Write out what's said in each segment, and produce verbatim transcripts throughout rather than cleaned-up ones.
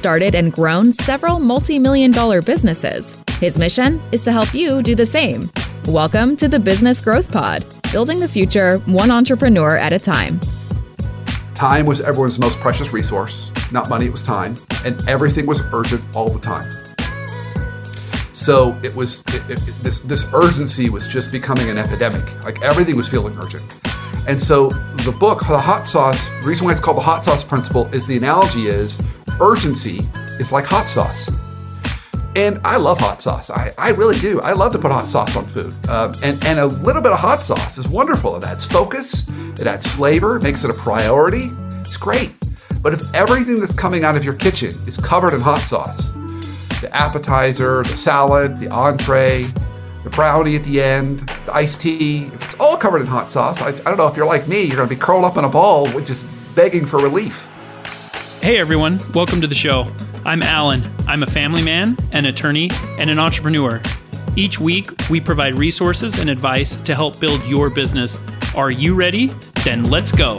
started and grown several multi-million dollar businesses. His mission is to help you do the same. Welcome to the Business Growth Pod, building the future one entrepreneur at a time. Time was everyone's most precious resource. Not money, it was time. And everything was urgent all the time. So it was it, it, this this urgency was just becoming an epidemic. Like everything was feeling urgent. And so the book, The Hot Sauce, the reason why it's called the Hot Sauce Principle is the analogy is urgency is like hot sauce. And I love hot sauce. I, I really do. I love to put hot sauce on food. Uh, and, and a little bit of hot sauce is wonderful. It adds focus. It adds flavor. It makes it a priority. It's great. But if everything that's coming out of your kitchen is covered in hot sauce, the appetizer, the salad, the entree, the brownie at the end, the iced tea, if it's all covered in hot sauce, I, I don't know if you're like me, you're going to be curled up in a ball just begging for relief. Hey everyone, welcome to the show. I'm Alan. I'm a family man, an attorney, and an entrepreneur. Each week, we provide resources and advice to help build your business. Are you ready? Then let's go.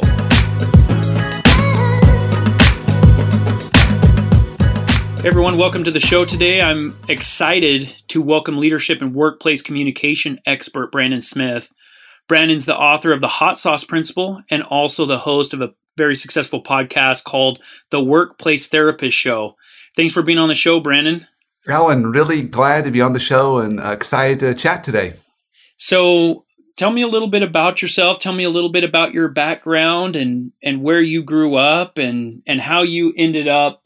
Hey everyone, welcome to the show today. I'm excited to welcome leadership and workplace communication expert Brandon Smith. Brandon's the author of The Hot Sauce Principle and also the host of a very successful podcast called The Workplace Therapist Show. Thanks for being on the show, Brandon. Alan, really glad to be on the show and uh, excited to chat today. So tell me a little bit about yourself. Tell me a little bit about your background and, and where you grew up and, and how you ended up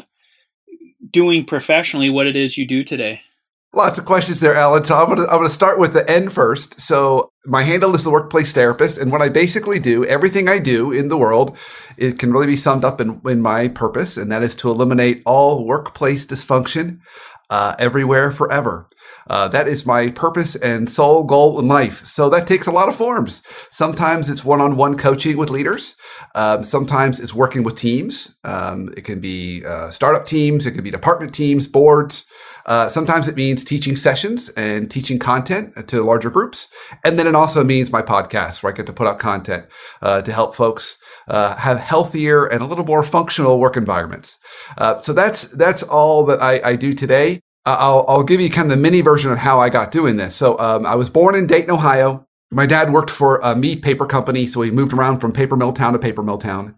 doing professionally what it is you do today. Lots of questions there, Alan. So I'm going to I'm going to start with the end first. So my handle is the Workplace Therapist, and what I basically do, everything I do in the world, it can really be summed up in, in my purpose, and that is to eliminate all workplace dysfunction uh, everywhere, forever. Uh, that is my purpose and sole goal in life. So that takes a lot of forms. Sometimes it's one-on-one coaching with leaders. Um, sometimes it's working with teams. Um, it can be uh, startup teams. It can be department teams, boards. Uh, sometimes it means teaching sessions and teaching content to larger groups. And then it also means my podcast, where I get to put out content uh, to help folks uh, have healthier and a little more functional work environments. Uh, so that's that's all that I, I do today. Uh, I'll, I'll give you kind of the mini version of how I got doing this. So um, I was born in Dayton, Ohio. My dad worked for a meat paper company, so he moved around from paper mill town to paper mill town.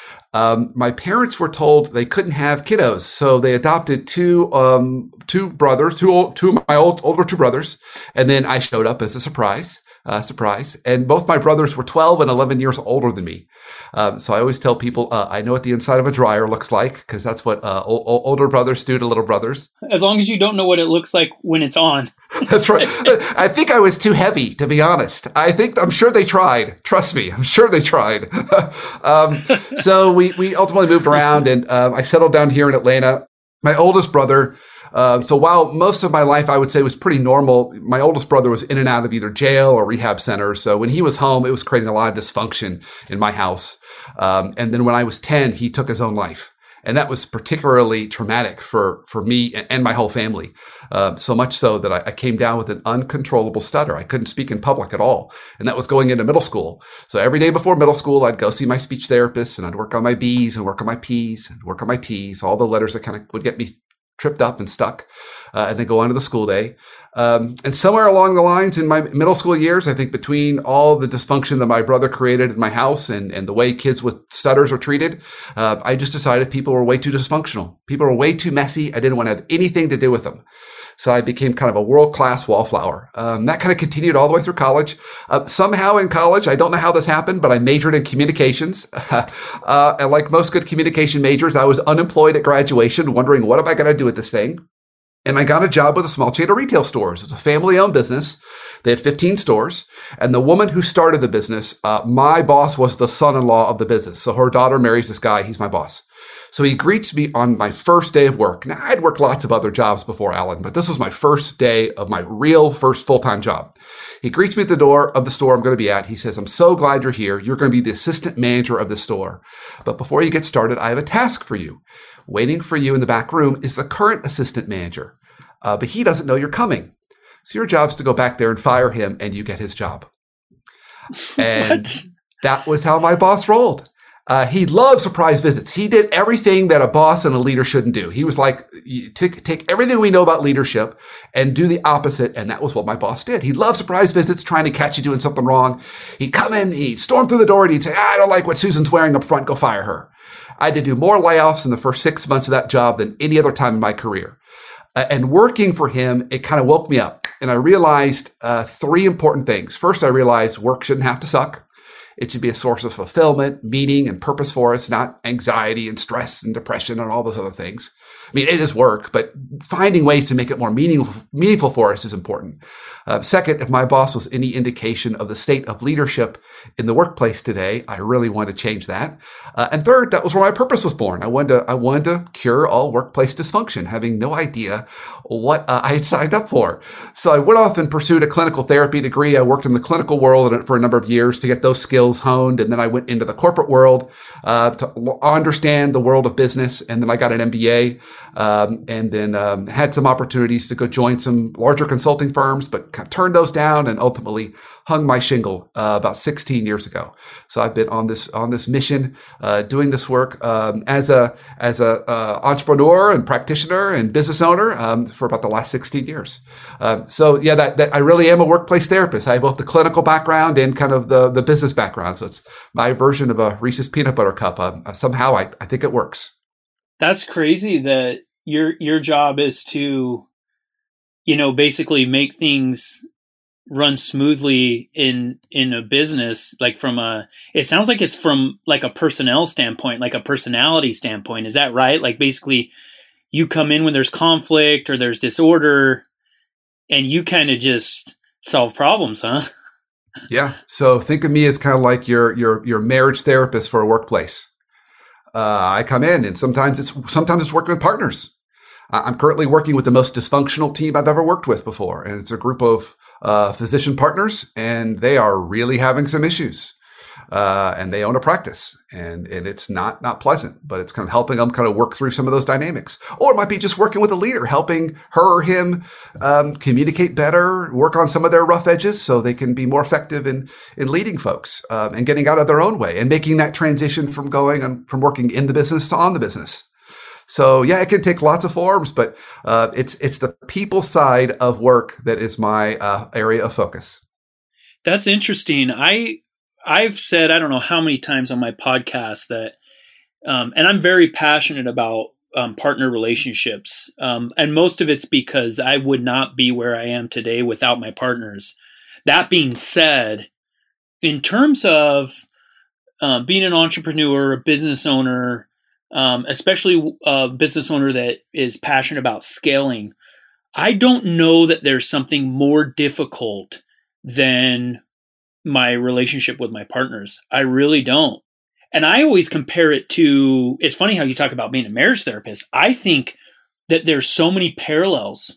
Um, my parents were told they couldn't have kiddos, so they adopted two um, two brothers, two old, two of my old, older two brothers, and then I showed up as a surprise. Uh, surprise. And both my brothers were twelve and eleven years older than me. Um, so I always tell people, uh, I know what the inside of a dryer looks like, because that's what uh, o- o- older brothers do to little brothers. As long as you don't know what it looks like when it's on. That's right. I think I was too heavy, to be honest. I think, I'm sure they tried. Trust me, I'm sure they tried. um, so we, we ultimately moved around, and um, I settled down here in Atlanta. My oldest brother, Uh, so while most of my life, I would say, was pretty normal, my oldest brother was in and out of either jail or rehab center. So when he was home, it was creating a lot of dysfunction in my house. Um, and then when I was ten, he took his own life. And that was particularly traumatic for, for me and, and my whole family. Uh, so much so that I, I came down with an uncontrollable stutter. I couldn't speak in public at all. And that was going into middle school. So every day before middle school, I'd go see my speech therapist, and I'd work on my B's and work on my P's and work on my T's, all the letters that kind of would get me tripped up and stuck, uh, and then go on to the school day. Um, and somewhere along the lines in my middle school years, I think between all the dysfunction that my brother created in my house and, and the way kids with stutters are treated, uh, I just decided people were way too dysfunctional. People were way too messy. I didn't want to have anything to do with them. So I became kind of a world-class wallflower. Um, that kind of continued all the way through college. Uh, somehow in college, I don't know how this happened, but I majored in communications. uh, and like most good communication majors, I was unemployed at graduation, wondering, what am I going to do with this thing? And I got a job with a small chain of retail stores. It's a family-owned business. They had fifteen stores. And the woman who started the business, uh, my boss was the son-in-law of the business. So her daughter marries this guy. He's my boss. So he greets me on my first day of work. Now, I'd worked lots of other jobs before, Alan, but this was my first day of my real first full-time job. He greets me at the door of the store I'm going to be at. He says, "I'm so glad you're here. You're going to be the assistant manager of the store. But before you get started, I have a task for you. Waiting for you in the back room is the current assistant manager, uh, but he doesn't know you're coming. So your job's to go back there and fire him, and you get his job." And that was how my boss rolled. Uh, he loved surprise visits. He did everything that a boss and a leader shouldn't do. He was like, you take, take everything we know about leadership and do the opposite. And that was what my boss did. He loved surprise visits, trying to catch you doing something wrong. He'd come in, he'd storm through the door, and he'd say, I don't like what Susan's wearing up front. Go fire her. I had to do more layoffs in the first six months of that job than any other time in my career. Uh, and working for him, it kind of woke me up. And I realized uh, three important things. First, I realized work shouldn't have to suck. It should be a source of fulfillment, meaning, and purpose for us, not anxiety and stress and depression and all those other things. I mean, it is work, but finding ways to make it more meaningful, meaningful for us is important. Uh, second, if my boss was any indication of the state of leadership in the workplace today, I really wanted to change that. Uh, and third, that was where my purpose was born. I wanted to, I wanted to cure all workplace dysfunction, having no idea what uh, I had signed up for. So I went off and pursued a clinical therapy degree. I worked in the clinical world for a number of years to get those skills honed. And then I went into the corporate world uh, to understand the world of business. And then I got an M B A. Um, and then um, had some opportunities to go join some larger consulting firms, but kind of turned those down and ultimately hung my shingle uh, about sixteen years ago. So I've been on this on this mission, uh, doing this work um, as a as a uh, entrepreneur and practitioner and business owner um, for about the last sixteen years. Um, so yeah, that, that I really am a workplace therapist. I have both the clinical background and kind of the the business background. So it's my version of a Reese's peanut butter cup. Uh, somehow I, I think it works. That's crazy that your your job is to, you know, basically make things run smoothly in in a business. Like from a, it sounds like it's from like a personnel standpoint, like a personality standpoint. Is that right? Like basically, you come in when there's conflict or there's disorder, and you kind of just solve problems, huh? Yeah. So think of me as kind of like your your your marriage therapist for a workplace. Uh, I come in and sometimes it's, sometimes it's working with partners. I'm currently working with the most dysfunctional team I've ever worked with before. And it's a group of uh, physician partners, and they are really having some issues. Uh, and they own a practice, and, and it's not, not pleasant, but it's kind of helping them kind of work through some of those dynamics. Or it might be just working with a leader, helping her or him um, communicate better, work on some of their rough edges so they can be more effective in, in leading folks um, and getting out of their own way and making that transition from going and from working in the business to on the business. So yeah, it can take lots of forms, but uh, it's it's the people side of work that is my uh, area of focus. That's interesting. I I've said I don't know how many times on my podcast that, um, and I'm very passionate about um, partner relationships, um, and most of it's because I would not be where I am today without my partners. That being said, in terms of uh, being an entrepreneur, a business owner, Um, especially a business owner that is passionate about scaling, I don't know that there's something more difficult than my relationship with my partners. I really don't. And I always compare it to, it's funny how you talk about being a marriage therapist. I think that there's so many parallels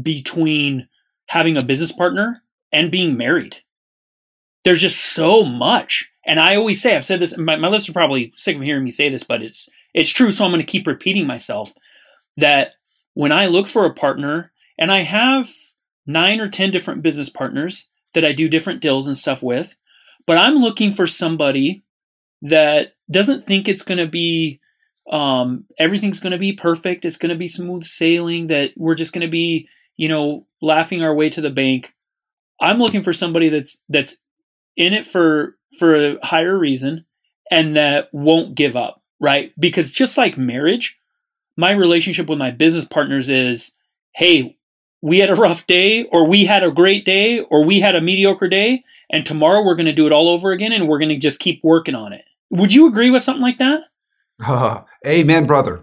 between having a business partner and being married. There's just so much. And I always say, I've said this, my, my listeners are probably sick of hearing me say this, but it's it's true. So I'm going to keep repeating myself that when I look for a partner, and I have nine or ten different business partners that I do different deals and stuff with, but I'm looking for somebody that doesn't think it's going to be, um, everything's going to be perfect. It's going to be smooth sailing, that we're just going to be, you know, laughing our way to the bank. I'm looking for somebody that's, that's in it for, for a higher reason and that won't give up, right? Because just like marriage, my relationship with my business partners is, hey, we had a rough day, or we had a great day, or we had a mediocre day, and tomorrow we're going to do it all over again, and we're going to just keep working on it. Would you agree with something like that? Uh, amen, brother.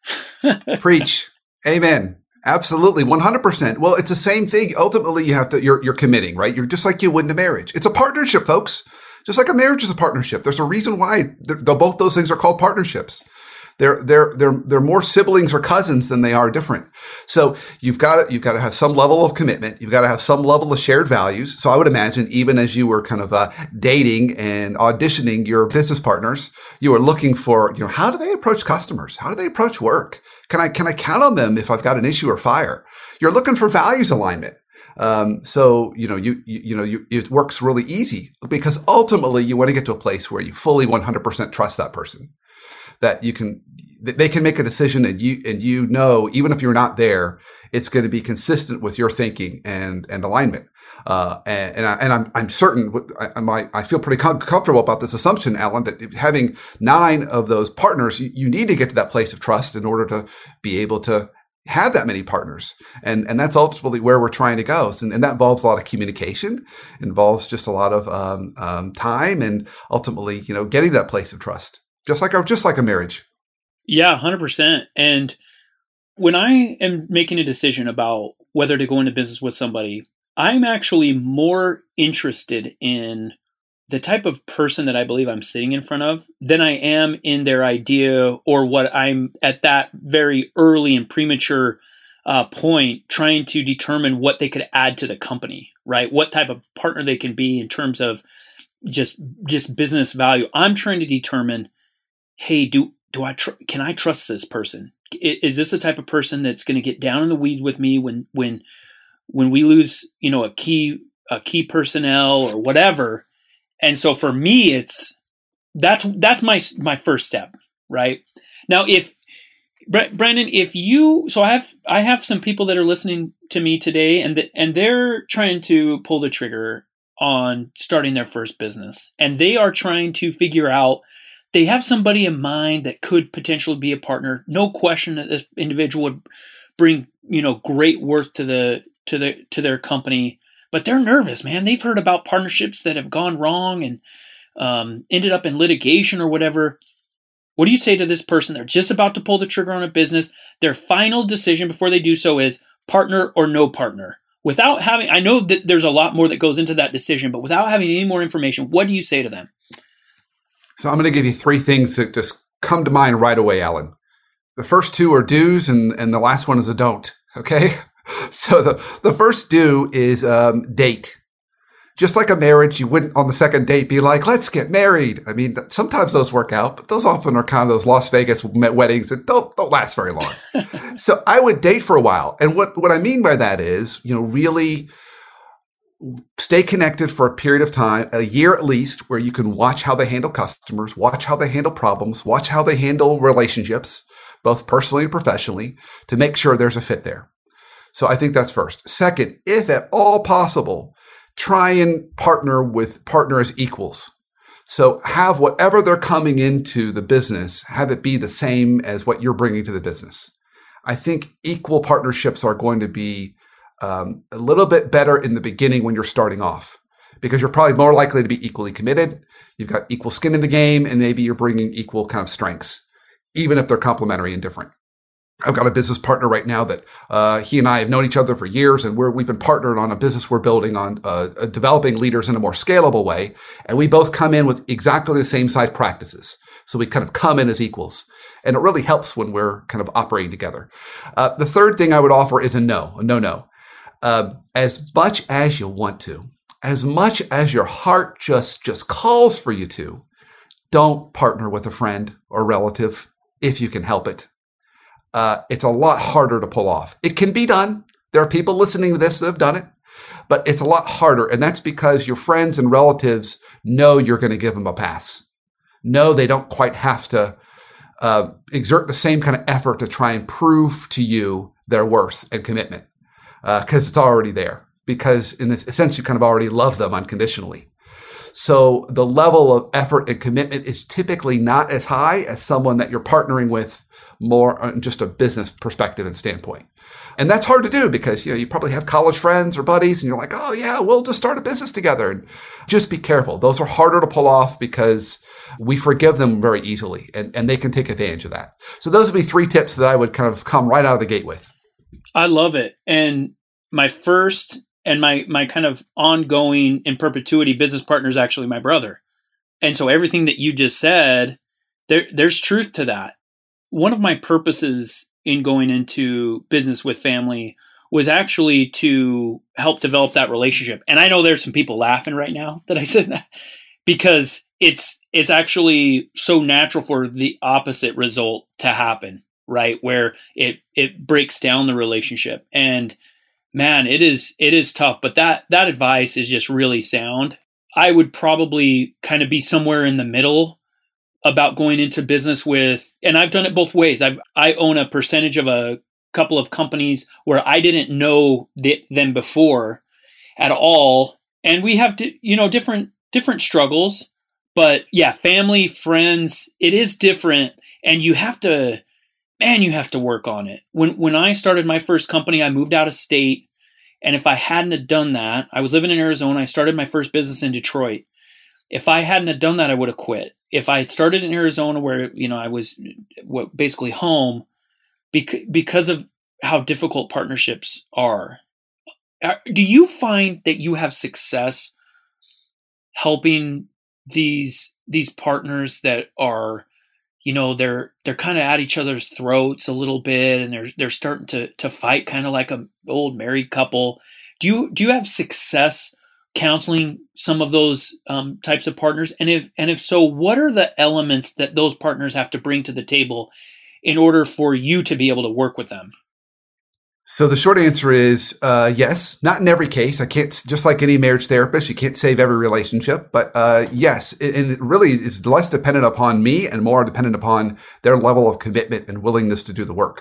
Preach. Amen. Absolutely. one hundred percent. Well, it's the same thing. Ultimately, you have to, you're, you're committing, right? You're just like you would in a marriage. It's a partnership, folks. Just like a marriage is a partnership. There's a reason why they're, they're, both those things are called partnerships. They're, they're, they're, they're more siblings or cousins than they are different. So you've got to, you've got to have some level of commitment. You've got to have some level of shared values. So I would imagine even as you were kind of uh, dating and auditioning your business partners, you were looking for, you know, how do they approach customers? How do they approach work? Can I, can I count on them if I've got an issue or fire? You're looking for values alignment. Um, so, you know, you, you, you know, you, it works really easy because ultimately you want to get to a place where you fully one hundred percent trust that person, that you can, that they can make a decision and you, and you know, even if you're not there, it's going to be consistent with your thinking and, and alignment. Uh, and, and, I, and I'm, I'm certain, I, I, I feel pretty com- comfortable about this assumption, Alan, that having nine of those partners, you, you need to get to that place of trust in order to be able to have that many partners. And, and that's ultimately where we're trying to go. So, and that involves a lot of communication, involves just a lot of, um, um, time and ultimately, you know, getting to that place of trust, just like, a, just like a marriage. Yeah, one hundred percent. And when I am making a decision about whether to go into business with somebody, I'm actually more interested in the type of person that I believe I'm sitting in front of than I am in their idea or what I'm at that very early and premature uh, point trying to determine what they could add to the company, right? What type of partner they can be in terms of just just business value. I'm trying to determine, hey, do do I tr- can I trust this person? Is this the type of person that's going to get down in the weeds with me when when when we lose, you know, a key, a key personnel or whatever. And so for me, it's, that's, that's my, my first step, right? Now, if Brandon, if you, so I have, I have some people that are listening to me today and, the, and they're trying to pull the trigger on starting their first business and they are trying to figure out, they have somebody in mind that could potentially be a partner. No question that this individual would bring, you know, great worth to the, to the to their company, but they're nervous, man. They've heard about partnerships that have gone wrong and um, ended up in litigation or whatever. What do you say to this person? They're just about to pull the trigger on a business. Their final decision before they do so is partner or no partner. Without having, I know that there's a lot more that goes into that decision, but without having any more information, what do you say to them? So I'm going to give you three things that just come to mind right away, Alan. The first two are do's and, and the last one is a don't. Okay. So the, the first do is um, date. Just like a marriage, you wouldn't on the second date be like, let's get married. I mean, sometimes those work out, but those often are kind of those Las Vegas weddings that don't, don't last very long. So I would date for a while. And what, what I mean by that is, you know, really stay connected for a period of time, a year at least, where you can watch how they handle customers, watch how they handle problems, watch how they handle relationships, both personally and professionally, to make sure there's a fit there. So I think that's first. Second, if at all possible, try and partner with partner as equals. So have whatever they're coming into the business, have it be the same as what you're bringing to the business. I think equal partnerships are going to be um, a little bit better in the beginning when you're starting off, because you're probably more likely to be equally committed. You've got equal skin in the game, and maybe you're bringing equal kind of strengths, even if they're complementary and different. I've got a business partner right now that uh, he and I have known each other for years, and we're, we've been partnered on a business we're building on uh, uh, developing leaders in a more scalable way. And we both come in with exactly the same size practices. So we kind of come in as equals. And it really helps when we're kind of operating together. Uh, the third thing I would offer is a no, a no-no. Uh, as much as you want to, as much as your heart just, just calls for you to, don't partner with a friend or relative if you can help it. Uh, it's a lot harder to pull off. It can be done. There are people listening to this that have done it, but it's a lot harder. And that's because your friends and relatives know you're going to give them a pass. No, they don't quite have to uh, exert the same kind of effort to try and prove to you their worth and commitment because uh, it's already there. Because in a sense, you kind of already love them unconditionally. So the level of effort and commitment is typically not as high as someone that you're partnering with more on just a business perspective and standpoint. And that's hard to do because, you know, you probably have college friends or buddies and you're like, oh yeah, we'll just start a business together. And just be careful. Those are harder to pull off because we forgive them very easily and, and they can take advantage of that. So those would be three tips that I would kind of come right out of the gate with. I love it. And my first and my, my kind of ongoing in perpetuity business partner is actually my brother. And so everything that you just said, there, there's truth to that. One of my purposes in going into business with family was actually to help develop that relationship. And I know there's some people laughing right now that I said that because it's, it's actually so natural for the opposite result to happen, right? Where it, it breaks down the relationship. And Man, it is it is tough, but that that advice is just really sound. I would probably kind of be somewhere in the middle about going into business with, and I've done it both ways. I've I own a percentage of a couple of companies where I didn't know th- them before at all, and we have to, you know, different different struggles. But yeah, family, friends, it is different, and you have to, man, you have to work on it. When when I started my first company, I moved out of state, and if I hadn't have done that, I was living in Arizona. I started my first business in Detroit. If I hadn't have done that, I would have quit. If I had started in Arizona, where you know I was basically home, bec- because of how difficult partnerships are. Do you find that you have success helping these these partners that are, you know, they're they're kind of at each other's throats a little bit, and they're they're starting to to fight kind of like a old married couple? Do you do you have success counseling some of those um, types of partners? And if and if so, what are the elements that those partners have to bring to the table in order for you to be able to work with them? So the short answer is uh, yes, not in every case. I can't, just like any marriage therapist, you can't save every relationship, but uh, yes, and it really is less dependent upon me and more dependent upon their level of commitment and willingness to do the work.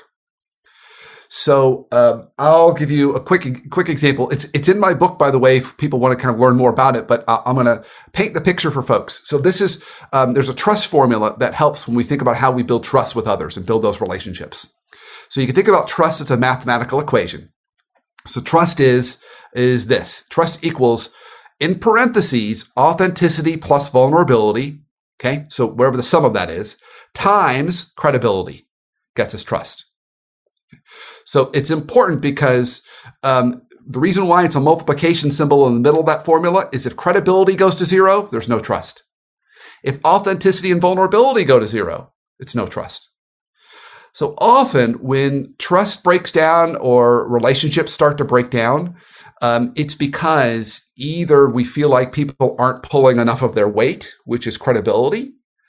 So uh, I'll give you a quick quick example. It's it's in my book, by the way, if people want to kind of learn more about it, but I'm going to paint the picture for folks. So this is, um, there's a trust formula that helps when we think about how we build trust with others and build those relationships. So you can think about trust as a mathematical equation. So trust is, is this. Trust equals, in parentheses, authenticity plus vulnerability, okay? So wherever the sum of that is, times credibility gets us trust. So it's important because um, the reason why it's a multiplication symbol in the middle of that formula is if credibility goes to zero, there's no trust. If authenticity and vulnerability go to zero, it's no trust. So often when trust breaks down or relationships start to break down, um, it's because either we feel like people aren't pulling enough of their weight, which is credibility,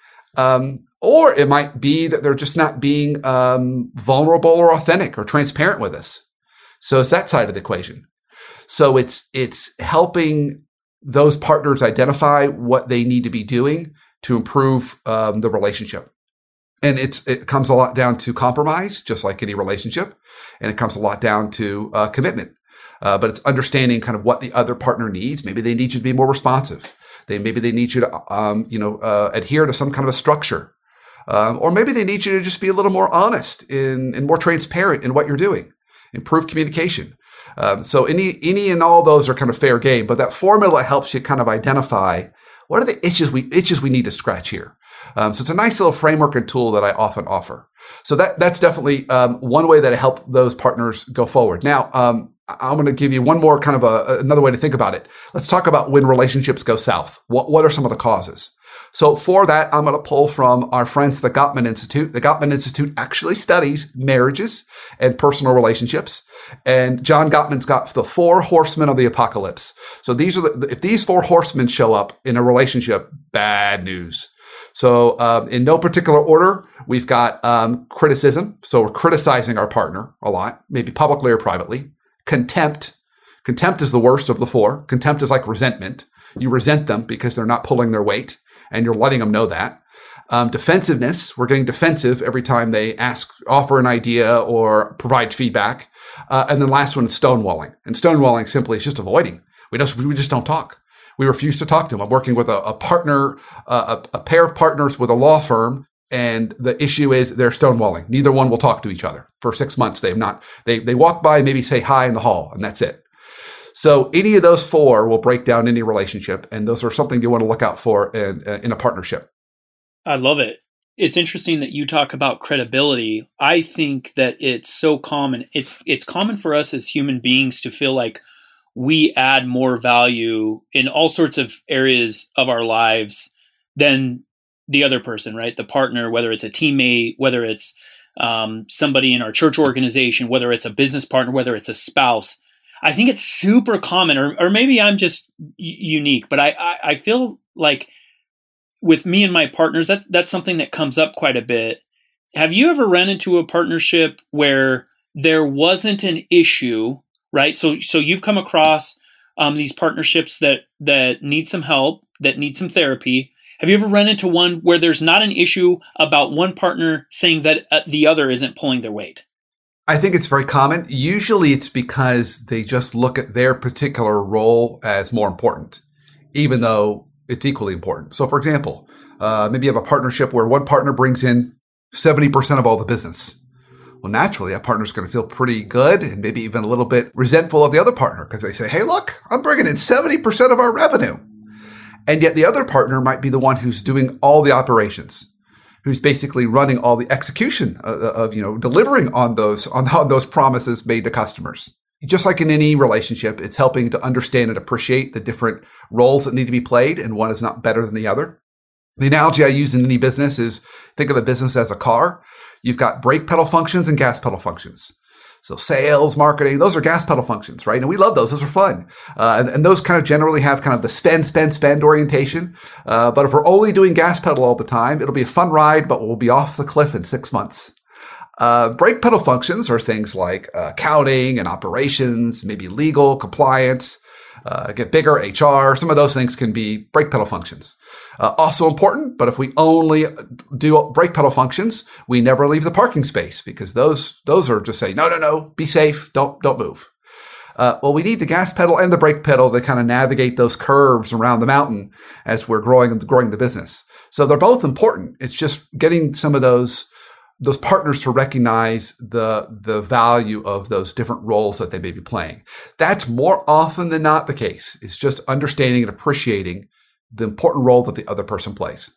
um, or it might be that they're just not being um, vulnerable or authentic or transparent with us. So it's that side of the equation. So it's it's helping those partners identify what they need to be doing to improve um, the relationship. And it's it comes a lot down to compromise, just like any relationship. And it comes a lot down to uh, commitment. Uh, but it's understanding kind of what the other partner needs. Maybe they need you to be more responsive. They Maybe they need you to um, you know, uh, adhere to some kind of a structure. Um, or maybe they need you to just be a little more honest in, and more transparent in what you're doing. Improve communication. Um, so any any and all those are kind of fair game. But that formula helps you kind of identify what are the itches we itches we need to scratch here. Um, so it's a nice little framework and tool that I often offer. So that that's definitely um, one way that I help those partners go forward. Now, um, I'm going to give you one more kind of a, another way to think about it. Let's talk about when relationships go south. What what are some of the causes? So for that, I'm going to pull from our friends at the Gottman Institute. The Gottman Institute actually studies marriages and personal relationships. And John Gottman's got the four horsemen of the apocalypse. So these are the, if these four horsemen show up in a relationship, bad news. So um, in no particular order, we've got um, criticism. So we're criticizing our partner a lot, maybe publicly or privately. Contempt. Contempt is the worst of the four. Contempt is like resentment. You resent them because they're not pulling their weight, and you're letting them know that. Um, defensiveness. We're getting defensive every time they ask, offer an idea or provide feedback. Uh, and then last one is stonewalling. And stonewalling simply is just avoiding. We just we just don't talk. We refuse to talk to them. I'm working with a, a partner, uh, a, a pair of partners with a law firm, and the issue is they're stonewalling. Neither one will talk to each other for six months. They've not. They they walk by, maybe say hi in the hall, and that's it. So any of those four will break down any relationship, and those are something you want to look out for in, in a partnership. I love it. It's interesting that you talk about credibility. I think that it's so common. It's it's common for us as human beings to feel like we add more value in all sorts of areas of our lives than the other person, right? The partner, whether it's a teammate, whether it's um, somebody in our church organization, whether it's a business partner, whether it's a spouse. I think it's super common, or or maybe I'm just y- unique, but I, I, I feel like with me and my partners, that that's something that comes up quite a bit. Have you ever run into a partnership where there wasn't an issue right? So, so you've come across um, these partnerships that that need some help, that need some therapy. Have you ever run into one where there's not an issue about one partner saying that uh, the other isn't pulling their weight? I think it's very common. Usually it's because they just look at their particular role as more important, even though it's equally important. So for example, uh, maybe you have a partnership where one partner brings in seventy percent of all the business. Well, naturally, that partner's going to feel pretty good and maybe even a little bit resentful of the other partner because they say, hey, look, I'm bringing in seventy percent of our revenue. And yet the other partner might be the one who's doing all the operations, who's basically running all the execution of, of you know, delivering on those, on, on those promises made to customers. Just like in any relationship, it's helping to understand and appreciate the different roles that need to be played, and one is not better than the other. The analogy I use in any business is think of a business as a car. You've got brake pedal functions and gas pedal functions. So sales, marketing, those are gas pedal functions, right? And we love those. Those are fun. Uh, and, and those kind of generally have kind of the spend, spend, spend orientation. Uh, but if we're only doing gas pedal all the time, it'll be a fun ride, but we'll be off the cliff in six months. Uh, brake pedal functions are things like uh, accounting and operations, maybe legal, compliance, uh, get bigger, H R. Some of those things can be brake pedal functions. Uh, also important, but if we only do brake pedal functions, we never leave the parking space because those those are just say, no, no, no, be safe, don't don't move. Uh, well, we need the gas pedal and the brake pedal to kind of navigate those curves around the mountain as we're growing and growing the business. So they're both important. It's just getting some of those those partners to recognize the the value of those different roles that they may be playing. That's more often than not the case. It's just understanding and appreciating the important role that the other person plays.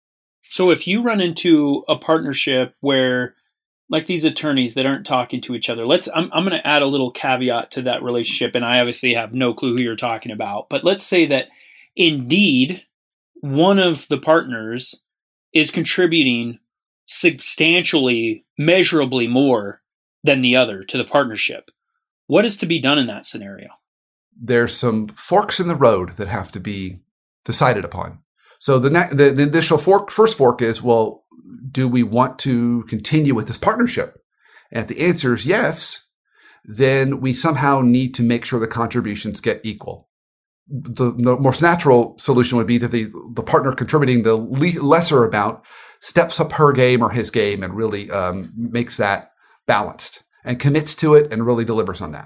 So if you run into a partnership where, like these attorneys that aren't talking to each other, let's, I'm, I'm going to add a little caveat to that relationship. And I obviously have no clue who you're talking about, but let's say that indeed one of the partners is contributing substantially, measurably more than the other to the partnership. What is to be done in that scenario? There's some forks in the road that have to be decided upon. So the, ne- the the initial fork, first fork is, well, do we want to continue with this partnership? And if the answer is yes, then we somehow need to make sure the contributions get equal. The, the most natural solution would be that the, the partner contributing the le- lesser amount steps up her game or his game and really um, makes that balanced and commits to it and really delivers on that.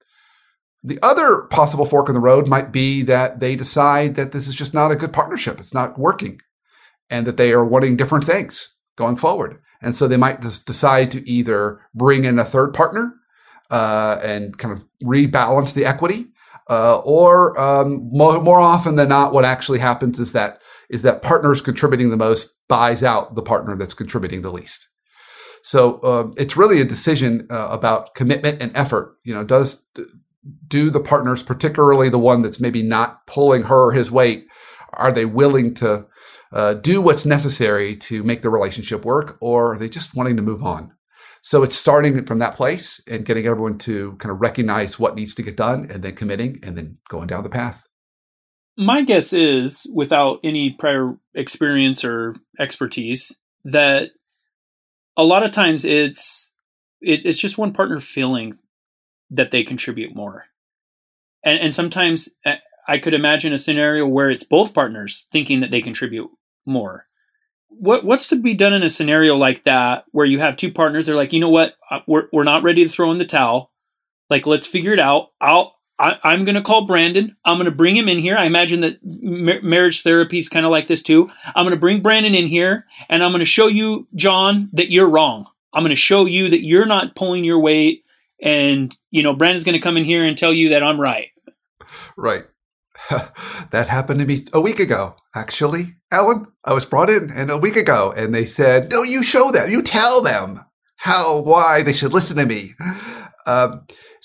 The other possible fork in the road might be that they decide that this is just not a good partnership. It's not working and that they are wanting different things going forward. And so they might just decide to either bring in a third partner uh, and kind of rebalance the equity, uh, or um, more, more often than not, what actually happens is that is that partners contributing the most buys out the partner that's contributing the least. So uh, it's really a decision uh, about commitment and effort. You know, does do the partners, particularly the one that's maybe not pulling her or his weight, are they willing to uh, do what's necessary to make the relationship work, or are they just wanting to move on? So it's starting from that place and getting everyone to kind of recognize what needs to get done and then committing and then going down the path. My guess is, without any prior experience or expertise, that a lot of times it's it, it's just one partner feeling that they contribute more. And, and sometimes I could imagine a scenario where it's both partners thinking that they contribute more. What What's to be done in a scenario like that where you have two partners? They're like, you know what, we're we're not ready to throw in the towel. Like, let's figure it out. I'll I, I'm going to call Brandon. I'm going to bring him in here. I imagine that ma- marriage therapy is kind of like this too. I'm going to bring Brandon in here, and I'm going to show you, John, that you're wrong. I'm going to show you that you're not pulling your weight. And, you know, Brandon's going to come in here and tell you that I'm right. Right. That happened to me a week ago, actually, Alan. I was brought in and a week ago, and they said, no, you show them, you tell them how, why they should listen to me. Um,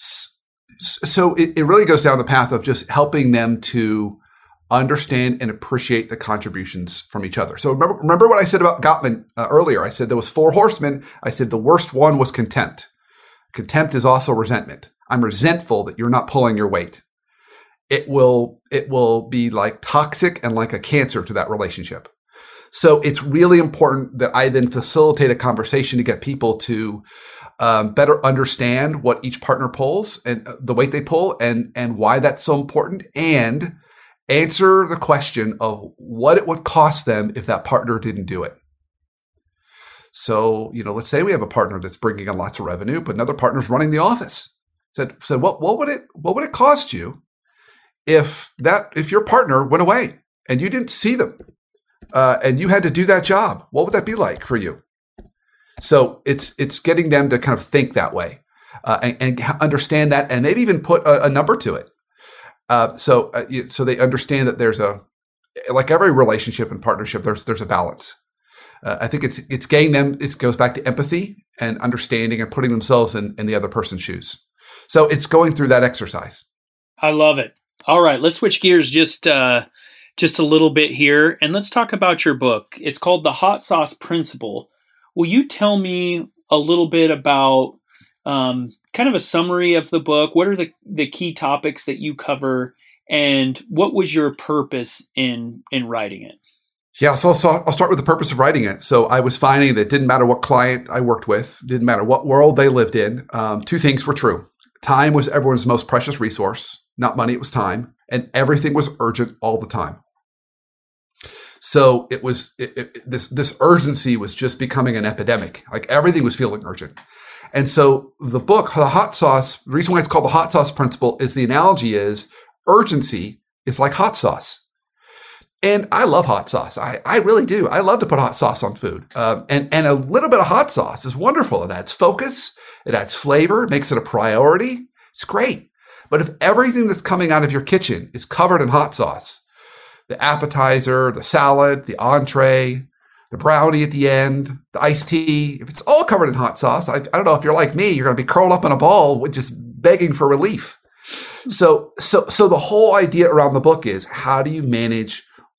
so it, it really goes down the path of just helping them to understand and appreciate the contributions from each other. So remember, remember what I said about Gottman uh, earlier. I said there was four horsemen. I said the worst one was contempt. Contempt is also resentment. I'm resentful that you're not pulling your weight. It will, it will be like toxic and like a cancer to that relationship. So it's really important that I then facilitate a conversation to get people to um, better understand what each partner pulls and the weight they pull and, and why that's so important, and answer the question of what it would cost them if that partner didn't do it. So, you know, let's say we have a partner that's bringing in lots of revenue, but another partner's running the office. Said, said, what, what would it, what would it cost you if that, if your partner went away and you didn't see them, uh, and you had to do that job? What would that be like for you? So it's, it's getting them to kind of think that way, uh, and, and understand that, and maybe even put a, a number to it. Uh, so, uh, so they understand that there's a, like every relationship and partnership, there's, there's a balance. Uh, I think it's, it's getting them, it goes back to empathy and understanding and putting themselves in, in the other person's shoes. So it's going through that exercise. I love it. All right, let's switch gears just uh, just a little bit here, and let's talk about your book. It's called The Hot Sauce Principle. Will you tell me a little bit about um, kind of a summary of the book? What are the, the key topics that you cover, and what was your purpose in in writing it? Yeah, so, so I'll start with the purpose of writing it. So I was finding that it didn't matter what client I worked with, didn't matter what world they lived in. Um, two things were true. Time was everyone's most precious resource. Not money, it was time. And everything was urgent all the time. So it was it, it, this this urgency was just becoming an epidemic. Like everything was feeling urgent. And so the book, The Hot Sauce, the reason why it's called The Hot Sauce Principle is the analogy is urgency is like hot sauce. And I love hot sauce. I, I really do. I love to put hot sauce on food. Um, and, and a little bit of hot sauce is wonderful. It adds focus. It adds flavor. It makes it a priority. It's great. But if everything that's coming out of your kitchen is covered in hot sauce, the appetizer, the salad, the entree, the brownie at the end, the iced tea, if it's all covered in hot sauce, I, I don't know if you're like me, you're going to be curled up in a ball just begging for relief. So, so, so the whole idea around the book is, how do you manage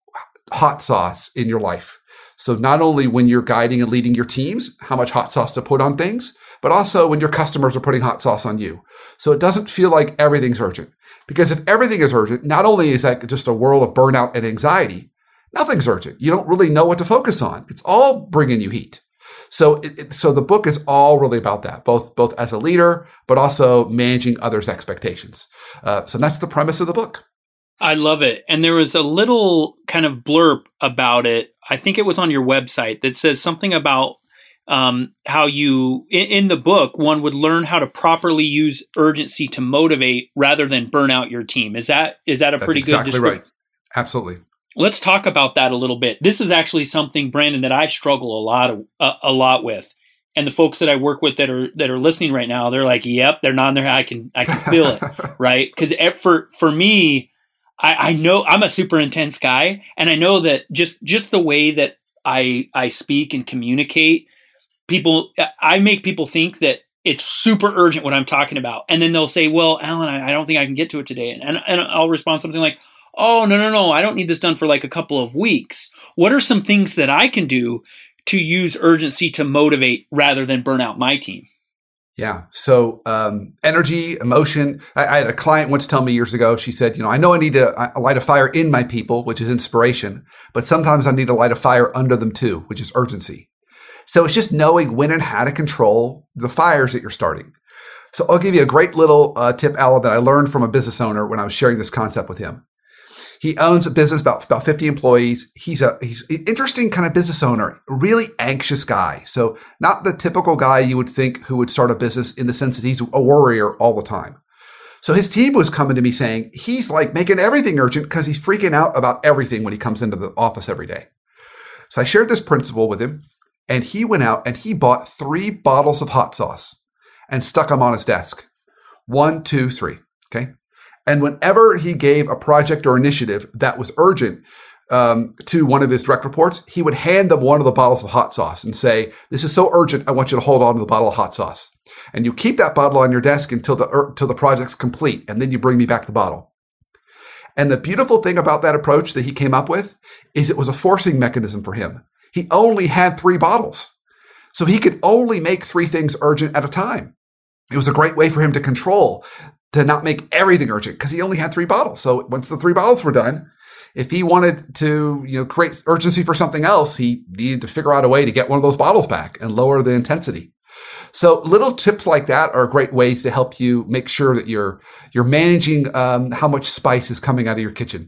hot sauce in your life? So not only when you're guiding and leading your teams, how much hot sauce to put on things, but also when your customers are putting hot sauce on you. So it doesn't feel like everything's urgent. Because if everything is urgent, not only is that just a world of burnout and anxiety, nothing's urgent. You don't really know what to focus on. It's all bringing you heat. So, it, it, so the book is all really about that, both, both as a leader, but also managing others' expectations. Uh, so that's the premise of the book. I love it. And there was a little kind of blurb about it. I think it was on your website that says something about um, how you, in, in the book, one would learn how to properly use urgency to motivate rather than burn out your team. Is that is that a That's pretty exactly good description? Right. Absolutely. Let's talk about that a little bit. This is actually something, Brandon, that I struggle a lot of, a, a lot with. And the folks that I work with that are that are listening right now, they're like, "Yep, they're nodding their head. I can I can feel it, right?" Because for for me, I, I know I'm a super intense guy, and I know that just just the way that I I speak and communicate, people I make people think that it's super urgent what I'm talking about, and then they'll say, "Well, Alan, I, I don't think I can get to it today," and, and and I'll respond something like, "Oh, no, no, no, I don't need this done for like a couple of weeks. What are some things that I can do to use urgency to motivate rather than burn out my team?" Yeah. So um, energy, emotion. I, I had a client once tell me years ago, she said, you know, I know I need to I light a fire in my people, which is inspiration, but sometimes I need to light a fire under them too, which is urgency. So it's just knowing when and how to control the fires that you're starting. So I'll give you a great little uh, tip, Alan, that I learned from a business owner when I was sharing this concept with him. He owns a business, about, about fifty employees. He's a, he's an interesting kind of business owner, a really anxious guy. So not the typical guy you would think who would start a business in the sense that he's a worrier all the time. So his team was coming to me saying he's like making everything urgent because he's freaking out about everything when he comes into the office every day. So I shared this principle with him, and he went out and he bought three bottles of hot sauce and stuck them on his desk. One, two, three. Okay. And whenever he gave a project or initiative that was urgent um, to one of his direct reports, he would hand them one of the bottles of hot sauce and say, "This is so urgent, I want you to hold on to the bottle of hot sauce. And you keep that bottle on your desk until the, until the project's complete, and then you bring me back the bottle." And the beautiful thing about that approach that he came up with is it was a forcing mechanism for him. He only had three bottles. So he could only make three things urgent at a time. It was a great way for him to control, to not make everything urgent, because he only had three bottles. So once the three bottles were done, if he wanted to, you know, create urgency for something else, he needed to figure out a way to get one of those bottles back and lower the intensity. So little tips like that are great ways to help you make sure that you're you're managing um, how much spice is coming out of your kitchen.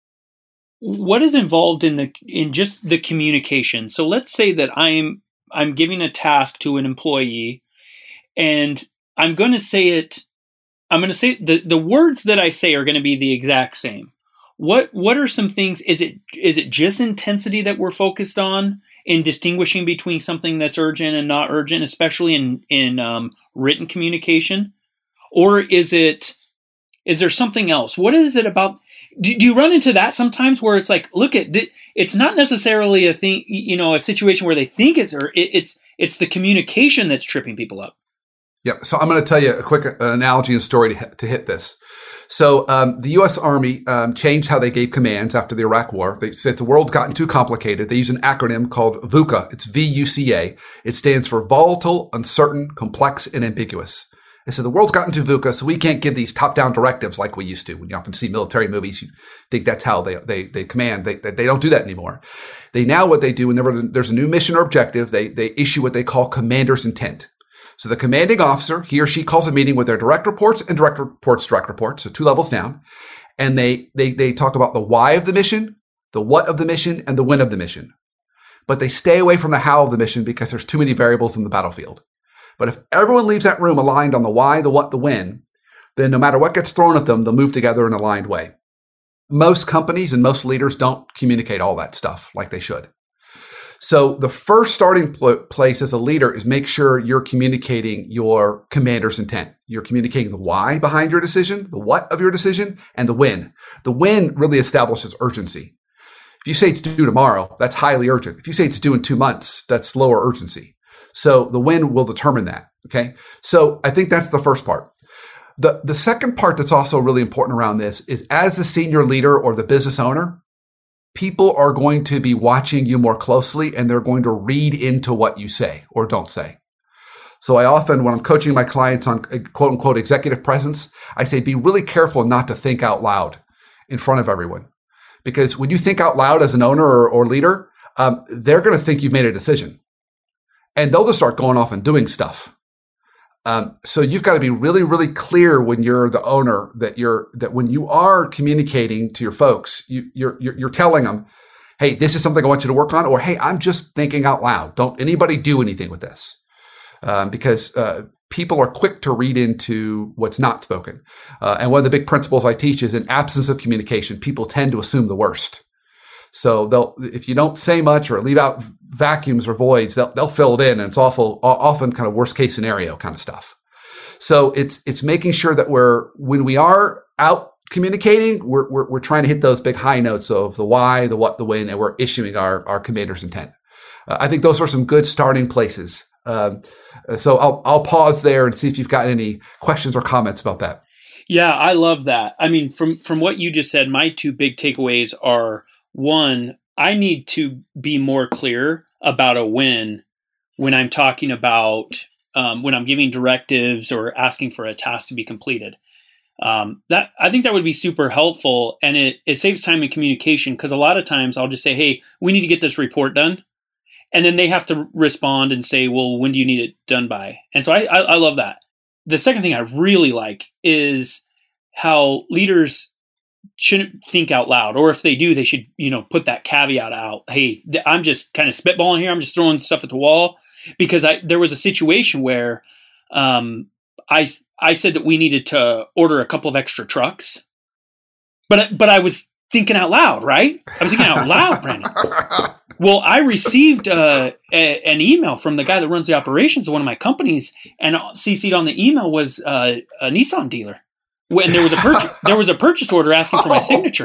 What is involved in the in just the communication? So let's say that I'm I'm giving a task to an employee, and I'm going to say it. I'm going to say the the words that I say are going to be the exact same. What what are some things? Is it is it just intensity that we're focused on in distinguishing between something that's urgent and not urgent, especially in in um, written communication, or is it is there something else? What is it about? Do, do you run into that sometimes where it's like, look at th- it's not necessarily a thing, you know, a situation where they think it's or it, it's it's the communication that's tripping people up. Yeah. So I'm going to tell you a quick analogy and story to hit, to hit this. So um, the U S Army um, changed how they gave commands after the Iraq War. They said the world's gotten too complicated. They use an acronym called VUCA. It's V U C A. It stands for volatile, uncertain, complex, and ambiguous. They said the world's gotten too VUCA, so we can't give these top-down directives like we used to. When you often see military movies, you think that's how they they, they command. They, they don't do that anymore. They now what they do whenever there's a new mission or objective, they they issue what they call commander's intent. So the commanding officer, he or she calls a meeting with their direct reports and direct reports, direct reports, so two levels down. And they, they, they talk about the why of the mission, the what of the mission, and the when of the mission. But they stay away from the how of the mission because there's too many variables in the battlefield. But if everyone leaves that room aligned on the why, the what, the when, then no matter what gets thrown at them, they'll move together in an aligned way. Most companies and most leaders don't communicate all that stuff like they should. So the first starting pl- place as a leader is make sure you're communicating your commander's intent. You're communicating the why behind your decision, the what of your decision, and the when. The when really establishes urgency. If you say it's due tomorrow, that's highly urgent. If you say it's due in two months, that's lower urgency. So the when will determine that. Okay. So I think that's the first part. The, the second part that's also really important around this is as the senior leader or the business owner, people are going to be watching you more closely and they're going to read into what you say or don't say. So I often, when I'm coaching my clients on quote unquote executive presence, I say, be really careful not to think out loud in front of everyone. Because when you think out loud as an owner or, or leader, um, they're going to think you've made a decision and they'll just start going off and doing stuff. Um, so you've got to be really, really clear when you're the owner that you're, that when you are communicating to your folks, you, you're, you're, you're telling them, hey, this is something I want you to work on, or, hey, I'm just thinking out loud. Don't anybody do anything with this. Um, because, uh, people are quick to read into what's not spoken. Uh, and one of the big principles I teach is in absence of communication, people tend to assume the worst. So they'll, if you don't say much or leave out vacuums or voids, they'll, they'll fill it in. And it's awful, often kind of worst case scenario kind of stuff. So it's, it's making sure that we're, when we are out communicating, we're, we're, we're trying to hit those big high notes of the why, the what, the when, and we're issuing our, our commander's intent. Uh, I think those are some good starting places. Um, so I'll, I'll pause there and see if you've got any questions or comments about that. Yeah, I love that. I mean, from, from what you just said, my two big takeaways are, one, I need to be more clear about a when when I'm talking about um, when I'm giving directives or asking for a task to be completed. Um, that I think that would be super helpful, and it, it saves time in communication because a lot of times I'll just say, hey, we need to get this report done. And then they have to respond and say, well, when do you need it done by? And so I, I, I love that. The second thing I really like is how leaders shouldn't think out loud, or if they do, they should, you know, put that caveat out. Hey, I'm just kind of spitballing here. I'm just throwing stuff at the wall because I, there was a situation where um, I, I said that we needed to order a couple of extra trucks, but, but I was thinking out loud, right? I was thinking out loud, Brandon. Well, I received uh, a, an email from the guy that runs the operations of one of my companies, and C C'd on the email was uh, a Nissan dealer. When there was a purchase, there was a purchase order asking for my signature,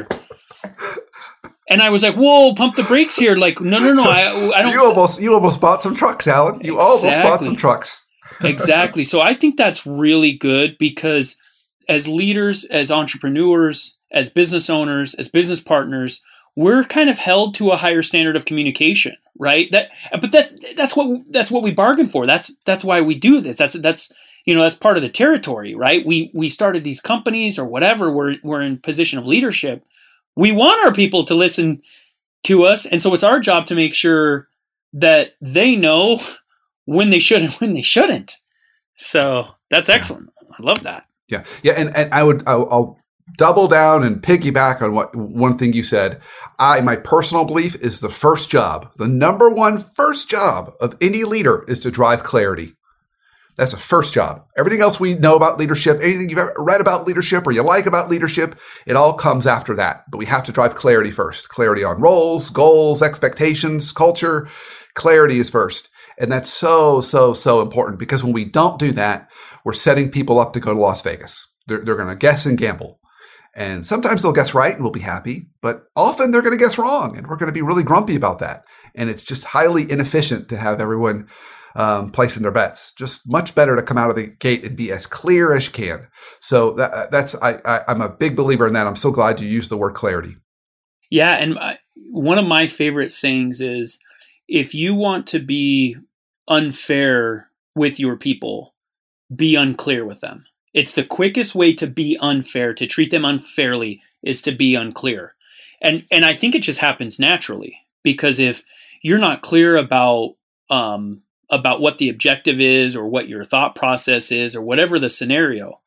and I was like, "Whoa, pump the brakes here!" Like, no, no, no, I, I don't. You almost, you almost bought some trucks, Alan. You exactly. almost bought some trucks. Exactly. So I think that's really good because, as leaders, as entrepreneurs, as business owners, as business partners, we're kind of held to a higher standard of communication, right? That, but that that's what that's what we bargain for. That's that's why we do this. That's that's. You know, that's part of the territory, right? We we started these companies or whatever. We're we're in position of leadership. We want our people to listen to us, and so it's our job to make sure that they know when they should and when they shouldn't. So that's excellent. Yeah. I love that. Yeah. Yeah. And, and I would, I'll, I'll double down and piggyback on what one thing you said. I, my personal belief is the first job, the number one first job of any leader is to drive clarity. That's the first job. Everything else we know about leadership, anything you've ever read about leadership or you like about leadership, it all comes after that. But we have to drive clarity first. Clarity on roles, goals, expectations, culture. Clarity is first. And that's so, so, so important because when we don't do that, we're setting people up to go to Las Vegas. They're, they're going to guess and gamble. And sometimes they'll guess right and we'll be happy, but often they're going to guess wrong and we're going to be really grumpy about that. And it's just highly inefficient to have everyone um, placing their bets. Just much better to come out of the gate and be as clear as you can. So that, that's I, I, I'm a big believer in that. I'm so glad you used the word clarity. Yeah, and I, one of my favorite sayings is, if you want to be unfair with your people, be unclear with them. It's the quickest way to be unfair, to treat them unfairly, is to be unclear. And and I think it just happens naturally, because if you're not clear about um, about what the objective is or what your thought process is or whatever the scenario,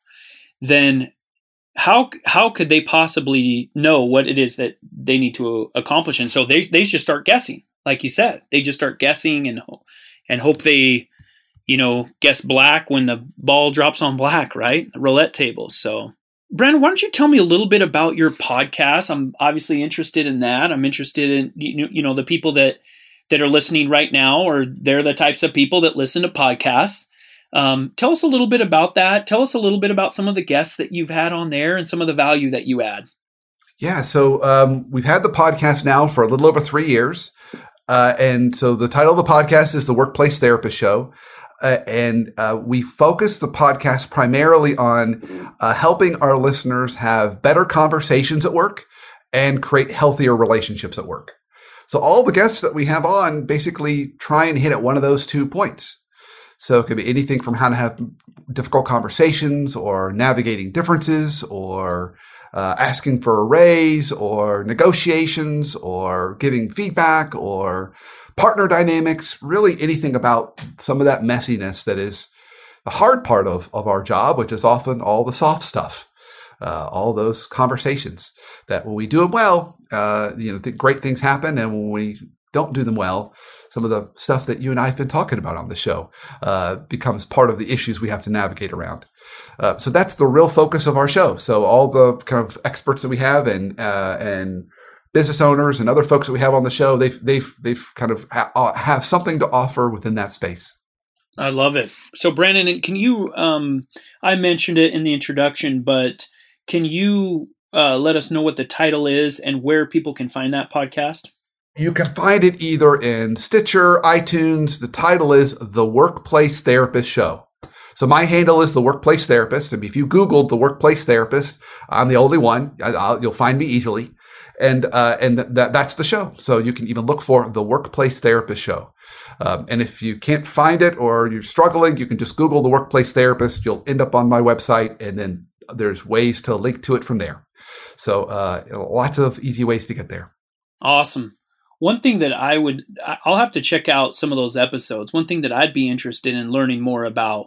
then how how could they possibly know what it is that they need to accomplish? And so they they just start guessing, like you said. They just start guessing and and hope they, you know, guess black when the ball drops on black, right? Roulette tables. So, Brandon, why don't you tell me a little bit about your podcast? I'm obviously interested in that. I'm interested in, you know, the people that, that are listening right now, or they're the types of people that listen to podcasts. Um, tell us a little bit about that. Tell us a little bit about some of the guests that you've had on there and some of the value that you add. Yeah. So um, we've had the podcast now for a little over three years. Uh, and so the title of the podcast is The Workplace Therapist Show. Uh, and uh, we focus the podcast primarily on uh, helping our listeners have better conversations at work and create healthier relationships at work. So all the guests that we have on basically try and hit at one of those two points. So it could be anything from how to have difficult conversations or navigating differences or uh, asking for a raise or negotiations or giving feedback or partner dynamics, really anything about some of that messiness that is the hard part of, of our job, which is often all the soft stuff, uh, all those conversations that when we do them well, uh, you know, th- great things happen. And when we don't do them well, some of the stuff that you and I have been talking about on the show uh, becomes part of the issues we have to navigate around. Uh, so that's the real focus of our show. So all the kind of experts that we have and uh, and business owners and other folks that we have on the show, they've they've they've kind of ha- have something to offer within that space. I love it. So Brandon, can you? Um, I mentioned it in the introduction, but can you uh, let us know what the title is and where people can find that podcast? You can find it either in Stitcher, iTunes. The title is The Workplace Therapist Show. So my handle is The Workplace Therapist. And if you Googled The Workplace Therapist, I'm the only one. I, I'll, you'll find me easily. And uh, and that that's the show. So you can even look for The Workplace Therapist Show. Um, and if you can't find it or you're struggling, you can just Google The Workplace Therapist. You'll end up on my website, and then there's ways to link to it from there. So uh, lots of easy ways to get there. Awesome. One thing that I would, I'll have to check out some of those episodes. One thing that I'd be interested in learning more about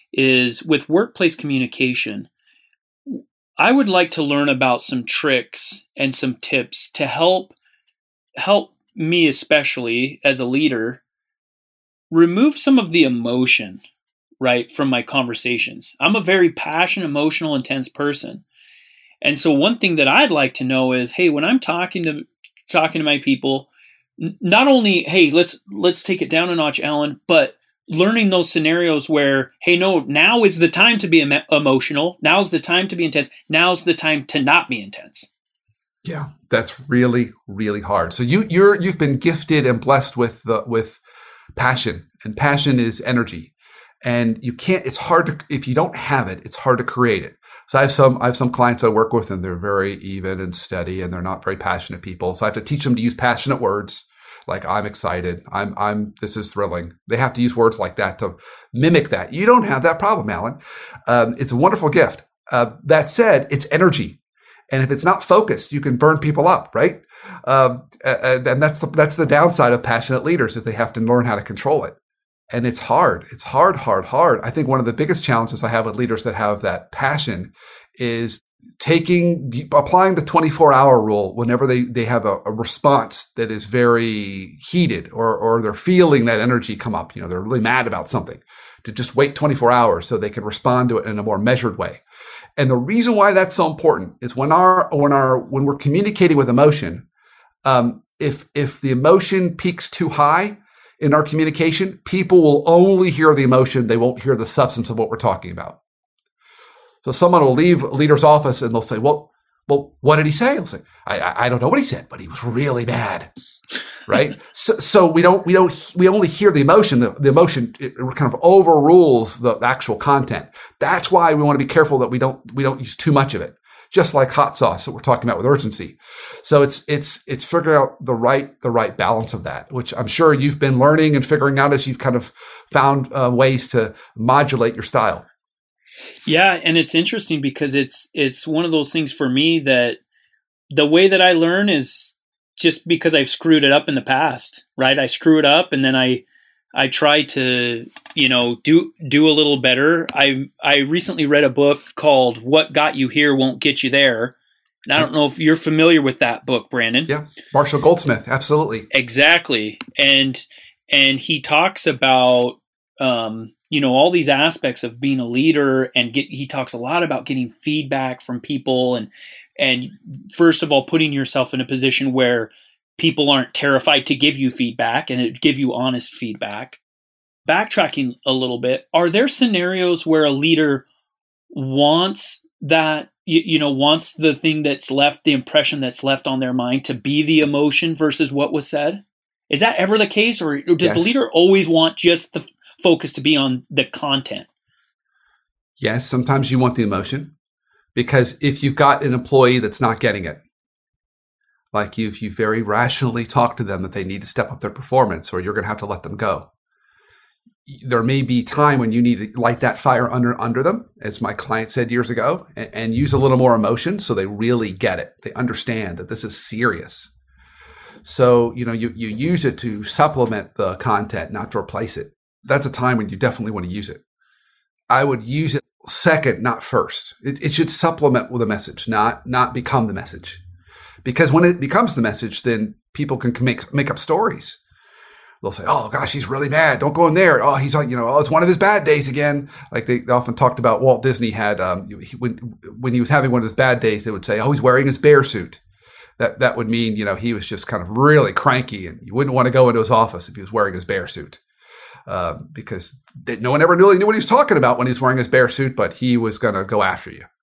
is with workplace communication. I would like to learn about some tricks and some tips to help help me, especially as a leader, remove some of the emotion, right, from my conversations. I'm a very passionate, emotional, intense person. And so one thing that I'd like to know is, hey, when I'm talking to talking to my people, n- not only, hey, let's let's take it down a notch, Alan, but learning those scenarios where, hey, no, now is the time to be em- emotional. Now's the time to be intense. Now's the time to not be intense. Yeah, that's really, really hard. So you, you're, you've been gifted and blessed with the, with passion, and passion is energy, and you can't, it's hard to, if you don't have it, it's hard to create it. So I have some, I have some clients I work with, and they're very even and steady, and they're not very passionate people. So I have to teach them to use passionate words. Like, I'm excited. I'm, I'm, this is thrilling. They have to use words like that to mimic that. You don't have that problem, Alan. Um, it's a wonderful gift. Uh, that said, it's energy. And if it's not focused, you can burn people up, right? Um, and that's the, that's the downside of passionate leaders, is they have to learn how to control it. And it's hard. It's hard, hard, hard. I think one of the biggest challenges I have with leaders that have that passion is taking, applying the twenty-four hour rule whenever they, they have a, a response that is very heated, or, or they're feeling that energy come up. You know, they're really mad about something, to just wait twenty-four hours so they can respond to it in a more measured way. And the reason why that's so important is when our, when our, when we're communicating with emotion, um, if, if the emotion peaks too high in our communication, people will only hear the emotion. They won't hear the substance of what we're talking about. So someone will leave a leader's office and they'll say, well, well, what did he say? I'll say, I, I, I don't know what he said, but he was really mad. Right. so, so we don't, we don't, we only hear the emotion. The, the emotion it kind of overrules the actual content. That's why we want to be careful that we don't, we don't use too much of it. Just like hot sauce that we're talking about with urgency. So it's, it's, it's figuring out the right, the right balance of that, which I'm sure you've been learning and figuring out as you've kind of found uh, ways to modulate your style. Yeah. And it's interesting because it's, it's one of those things for me that the way that I learn is just because I've screwed it up in the past, right? I screw it up and then I, I try to, you know, do, do a little better. I, I recently read a book called What Got You Here Won't Get You There. And I don't know if you're familiar with that book, Brandon. Yeah. Marshall Goldsmith. Absolutely. Exactly. And, and he talks about, um, you know, all these aspects of being a leader, and get, he talks a lot about getting feedback from people, and, and first of all, putting yourself in a position where people aren't terrified to give you feedback and it give you honest feedback. Backtracking a little bit, are there scenarios where a leader wants that, you, you know, wants the thing that's left, the impression that's left on their mind to be the emotion versus what was said? Is that ever the case, or does yes. the leader always want just the focus to be on the content? Yes, sometimes you want the emotion, because if you've got an employee that's not getting it, like you, if you very rationally talk to them that they need to step up their performance, or you're going to have to let them go, there may be time when you need to light that fire under under them, as my client said years ago, and, and use a little more emotion so they really get it. They understand that this is serious. So, you know, you, you use it to supplement the content, not to replace it. That's a time when you definitely want to use it. I would use it second, not first. It, it should supplement with a message, not, not become the message. Because when it becomes the message, then people can make, make up stories. They'll say, oh gosh, he's really mad. Don't go in there. Oh, he's like, you know, oh, it's one of his bad days again. Like they often talked about Walt Disney had, um, he, when, when he was having one of his bad days, they would say, oh, he's wearing his bear suit. That, that would mean, you know, he was just kind of really cranky, and you wouldn't want to go into his office if he was wearing his bear suit. Uh, because they, no one ever really knew what he was talking about when he was wearing his bear suit, but he was going to go after you.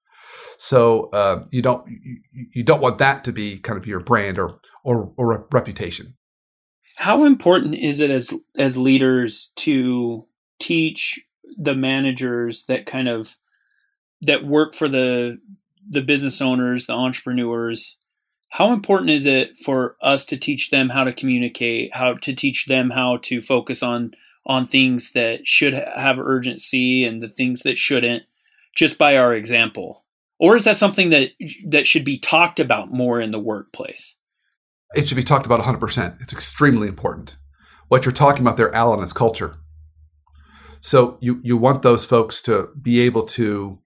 So uh, you don't you, you don't want that to be kind of your brand or or, or a reputation. How important is it as as leaders to teach the managers that kind of that work for the the business owners, the entrepreneurs? How important is it for us to teach them how to communicate, how to teach them how to focus on on things that should have urgency and the things that shouldn't, just by our example? Or is that something that that should be talked about more in the workplace? It should be talked about one hundred percent. It's extremely important. What you're talking about there, Alan, is culture. So you, you want those folks to be able to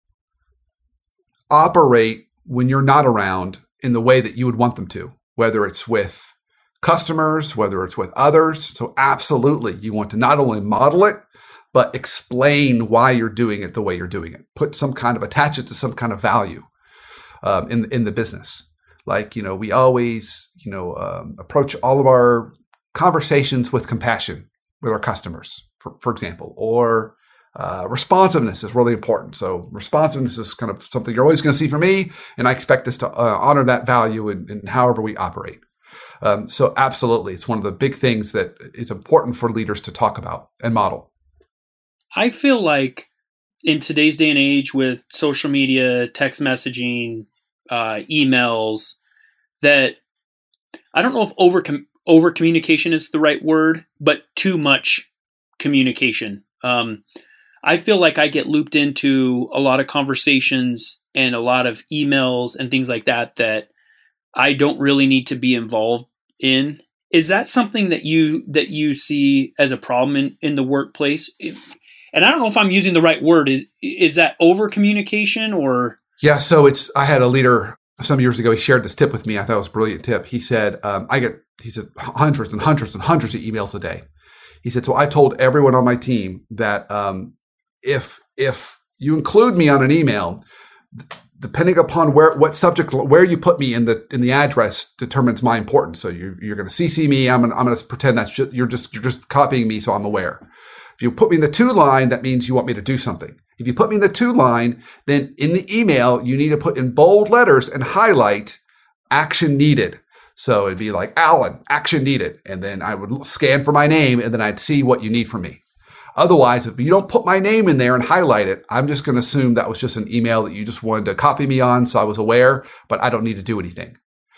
operate when you're not around in the way that you would want them to, whether it's with customers, whether it's with others. So absolutely, you want to not only model it, but explain why you're doing it the way you're doing it. Put some kind of, attach it to some kind of value um, in, in the business. Like, you know, we always, you know, um, approach all of our conversations with compassion with our customers, for, for example, or uh, responsiveness is really important. So responsiveness is kind of something you're always going to see from me, and I expect us to uh, honor that value in, in however we operate. Um, so absolutely, it's one of the big things that is important for leaders to talk about and model. I feel like in today's day and age with social media, text messaging, uh, emails, that I don't know if over over communication is the right word, but too much communication. Um, I feel like I get looped into a lot of conversations and a lot of emails and things like that that I don't really need to be involved in. Is that something that you that you see as a problem in, in the workplace? And I don't know if I'm using the right word. Is is that over communication or? Yeah. So it's, I had a leader some years ago. He shared this tip with me. I thought it was a brilliant tip. He said, um, I get, he said, hundreds and hundreds and hundreds of emails a day. He said, so I told everyone on my team that um, if if you include me on an email, depending upon where what subject where you put me in the in the address determines my importance. So you, you're going to C C me. I'm gonna, I'm going to pretend that's just, you're just you're just copying me, so I'm aware. If you put me in the to line, that means you want me to do something. If you put me in the to line, then in the email you need to put in bold letters and highlight action needed. So it'd be like, Alan, action needed. And then I would scan for my name and then I'd see what you need from me. Otherwise, if you don't put my name in there and highlight it, I'm just going to assume that was just an email that you just wanted to copy me on. So I was aware, but I don't need to do anything.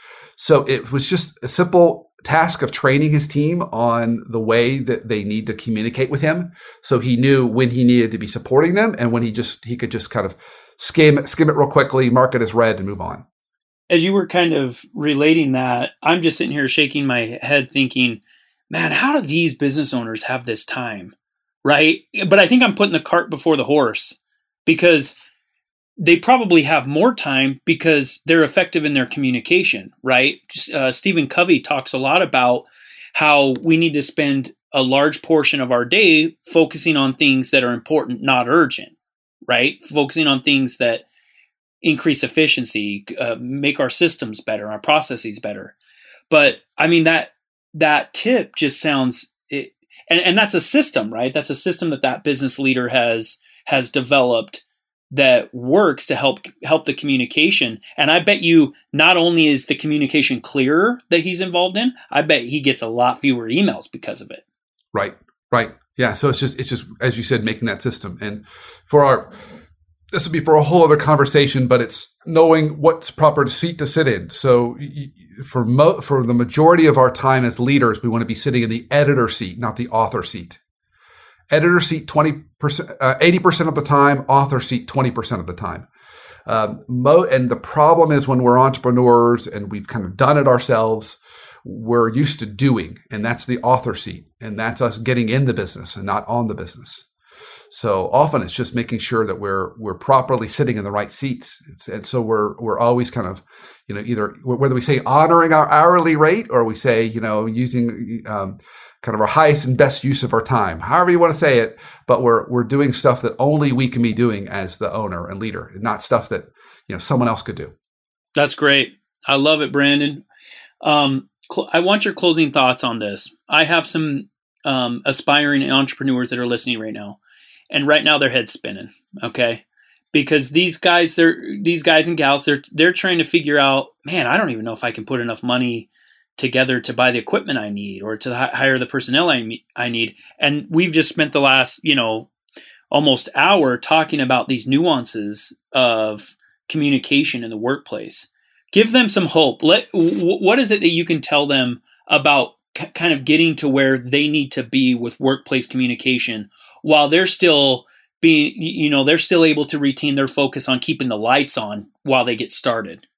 So it was just a simple task of training his team on the way that they need to communicate with him. So he knew when he needed to be supporting them and when he just, he could just kind of skim it, skim it real quickly, mark it as read and move on. As you were kind of relating that, I'm just sitting here shaking my head thinking, man, how do these business owners have this time, right? But I think I'm putting the cart before the horse because they probably have more time because they're effective in their communication, right? Uh, Stephen Covey talks a lot about how we need to spend a large portion of our day focusing on things that are important, not urgent, right? Focusing on things that increase efficiency, uh, make our systems better, our processes better. But I mean, that that tip just sounds, it, and, and that's a system, right? That's a system that that business leader has has developed that works to help help the communication. And I bet you not only is the communication clearer that he's involved in, I bet he gets a lot fewer emails because of it. Right, right. Yeah, so it's just, it's just as you said, making that system. And for our, this would be for a whole other conversation, but it's knowing what's proper seat to sit in. So for mo- for the majority of our time as leaders, we want to be sitting in the editor seat, not the author seat. Editor seat twenty percent, uh, eighty percent of the time, author seat twenty percent of the time. Um, mo- and the problem is when we're entrepreneurs and we've kind of done it ourselves, we're used to doing, and that's the author seat. And that's us getting in the business and not on the business. So often it's just making sure that we're we're properly sitting in the right seats. It's, and so we're we're always kind of, you know, either whether we say honoring our hourly rate or we say, you know, using um, kind of our highest and best use of our time, however you want to say it. But we're we're doing stuff that only we can be doing as the owner and leader, and not stuff that, you know, someone else could do. That's great. I love it, Brandon. Um, cl- I want your closing thoughts on this. I have some um, aspiring entrepreneurs that are listening right now. And right now their head's spinning, okay? Because these guys, they're these guys and gals, they're they're trying to figure out, man, I don't even know if I can put enough money together to buy the equipment I need or to h- hire the personnel I I need. And we've just spent the last, you know, almost hour talking about these nuances of communication in the workplace. Give them some hope. Let w- what is it that you can tell them about c- kind of getting to where they need to be with workplace communication, while they're still being, you know, they're still able to retain their focus on keeping the lights on while they get started?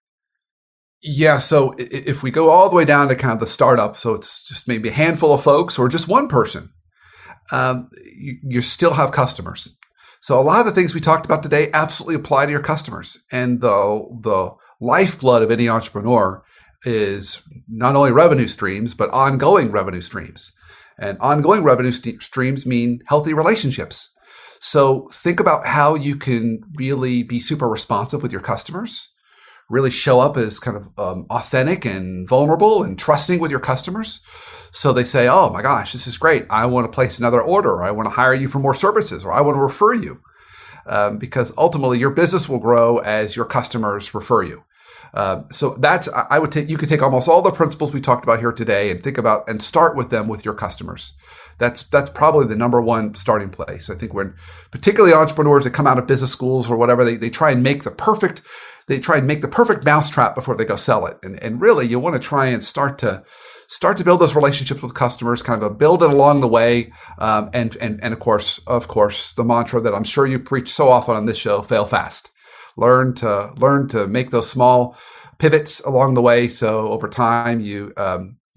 Yeah. So if we go all the way down to kind of the startup, so it's just maybe a handful of folks or just one person, um, you, you still have customers. So a lot of the things we talked about today absolutely apply to your customers. And the, the lifeblood of any entrepreneur is not only revenue streams, but ongoing revenue streams. And ongoing revenue st- streams mean healthy relationships. So think about how you can really be super responsive with your customers, really show up as kind of um, authentic and vulnerable and trusting with your customers. So they say, oh my gosh, this is great. I want to place another order, or I want to hire you for more services, or I want to refer you. Um, because ultimately your business will grow as your customers refer you. Uh, so that's, I would take, you could take almost all the principles we talked about here today and think about and start with them with your customers. That's, that's probably the number one starting place. I think when particularly entrepreneurs that come out of business schools or whatever, they, they try and make the perfect, they try and make the perfect mousetrap before they go sell it. And, and really you want to try and start to, start to build those relationships with customers, kind of a build it along the way. Um, and, and, and of course, of course, the mantra that I'm sure you preach so often on this show, fail fast. Learn to learn to make those small pivots along the way. So over time, you um,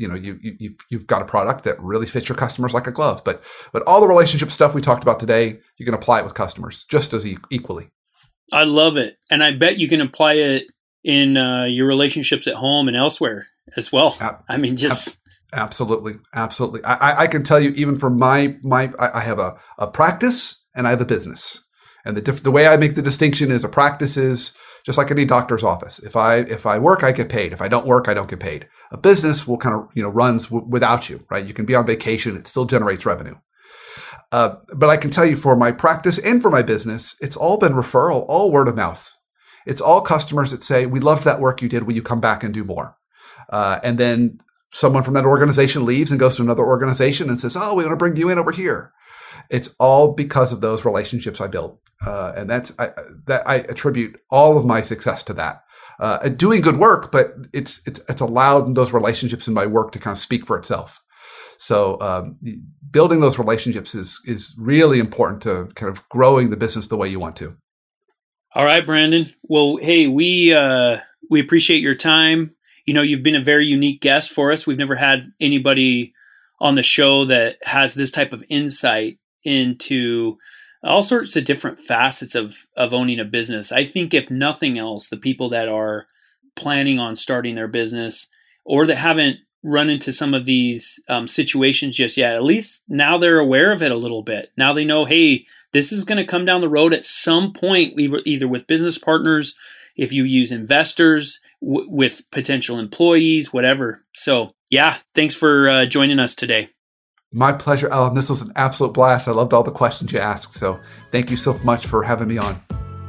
you know, you, you, you've got a product that really fits your customers like a glove. But, but all the relationship stuff we talked about today, you can apply it with customers just as e- equally. I love it. And I bet you can apply it in uh, your relationships at home and elsewhere as well. Ab- I mean, just... Ab- absolutely. Absolutely. I, I can tell you, even from my, my, I have a, a practice and I have a business. And the diff- the way I make the distinction is a practice is just like any doctor's office. If I if I work, I get paid. If I don't work, I don't get paid. A business will kind of, you know, runs w- without you, right? You can be on vacation. It still generates revenue. Uh, but I can tell you for my practice and for my business, it's all been referral, all word of mouth. It's all customers that say, we loved that work you did. Will you come back and do more? Uh, and then someone from that organization leaves and goes to another organization and says, oh, we want to bring you in over here. It's all because of those relationships I built. Uh, and that's, I, that I attribute all of my success to that. Uh, doing good work, but it's, it's, it's allowed those relationships in my work to kind of speak for itself. So, um, building those relationships is, is really important to kind of growing the business the way you want to. All right, Brandon. Well, hey, we, uh, we appreciate your time. You know, you've been a very unique guest for us. We've never had anybody on the show that has this type of insight into all sorts of different facets of, of owning a business. I think if nothing else, the people that are planning on starting their business or that haven't run into some of these um, situations just yet, at least now they're aware of it a little bit. Now they know, hey, this is going to come down the road at some point, either with business partners, if you use investors, w- with potential employees, whatever. So yeah, thanks for uh, joining us today. My pleasure, Alan. This was an absolute blast. I loved all the questions you asked. So thank you so much for having me on.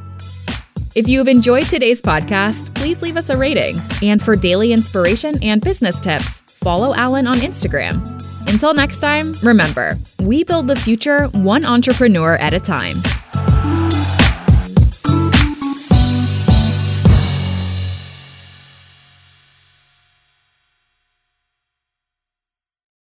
If you have enjoyed today's podcast, please leave us a rating. And for daily inspiration and business tips, follow Alan on Instagram. Until next time, remember, we build the future one entrepreneur at a time.